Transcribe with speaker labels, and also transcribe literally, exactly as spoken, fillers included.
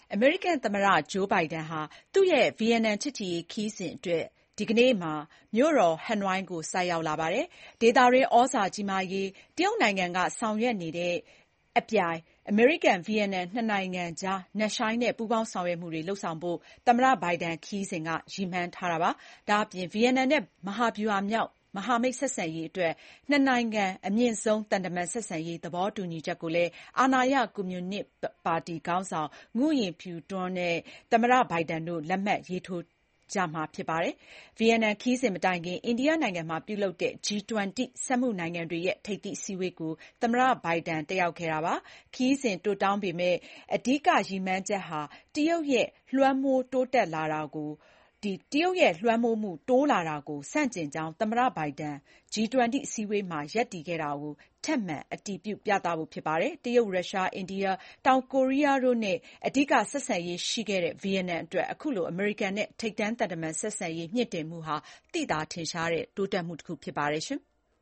Speaker 1: အမေရိကန်သမ္မတ ဂျိုးဘိုင်ဒန်ဟာ သူ့ရဲ့ဗီယက်နမ်ချစ်ကြည်ရေးခရီးစဉ်အတွက် ဒီကနေ့မှာ မြို့တော်ဟနွိုင်းကို ဆိုက်ရောက်လာပါတယ်။ ဒေသတွင်းသြဇာကြီးမားရေး တရုတ်နိုင်ငံကဆောင်ရွက်နေတဲ့အပြိုင် အမေရိကန်-ဗီယက်နမ် နှစ်နိုင်ငံကြား နက်ရှိုင်းတဲ့ပူးပေါင်းဆောင်ရွက်မှုတွေလုပ်ဆောင်ဖို့ သမ္မတဘိုင်ဒန်ခရီးစဉ်က ရည်မှန်းထားတာပါ။ ဒါ့အပြင် ဗီယက်နမ်နဲ့ မဟာဗျူဟာမြောက် မဟာမိတ်ဆက်ဆံရေးအတွက် နှစ်နိုင်ငံ အမြင့်ဆုံးသံတမန်ဆက်ဆံရေးသဘောတူညီချက်ကိုလည်း အာဏာရ ကွန်မြူနစ်ပါတီခေါင်းဆောင် Nguyen Phu Trong နဲ့ သမ္မတဘိုင်ဒန်တို့ လက်မှတ်ရေးထိုးကြမှာဖြစ်ပါတယ်။ ဗီယက်နမ်ခရီးစဉ်မတိုင်ခင် အိန္ဒိယနိုင်ငံမှာပြုလုပ်တဲ့ ဂျီ ၂၀ စက်မှုနိုင်ငံတွေရဲ့ ထိပ်သီးအစည်းအဝေးကို သမ္မတဘိုင်ဒန်တက်ရောက်ခဲ့တာပါ။ ခရီးစဉ်တိုတောင်းပေမဲ့ အဓိကရည်မှန်းချက်ဟာ တရုတ်ရဲ့လွှမ်းမိုးမှုတိုးလာတာကို ဆန့်ကျင်ကြောင်း သမ္မတဘိုင်ဒန် ဂျီ ၂၀ အစည်းအဝေးမှာ ရပ်တည်ခဲ့တာကို ထပ်မံအတည်ပြုပြသဖို့ဖြစ်ပါတယ်။ တရုတ်၊ ရုရှား၊ အိန္ဒိယ၊ တောင်ကိုရီးယားတို့နဲ့ အဓိကဆက်ဆံရေးရှိခဲ့တဲ့ ဗီယက်နမ်အတွက် အခုလို အမေရိကန်နဲ့ ထိပ်တန်းသံတမန်ဆက်ဆံရေးမြှင့်တင်မှုဟာ သိသာထင်ရှားတဲ့တိုးတက်မှုတခုဖြစ်ပါတယ်။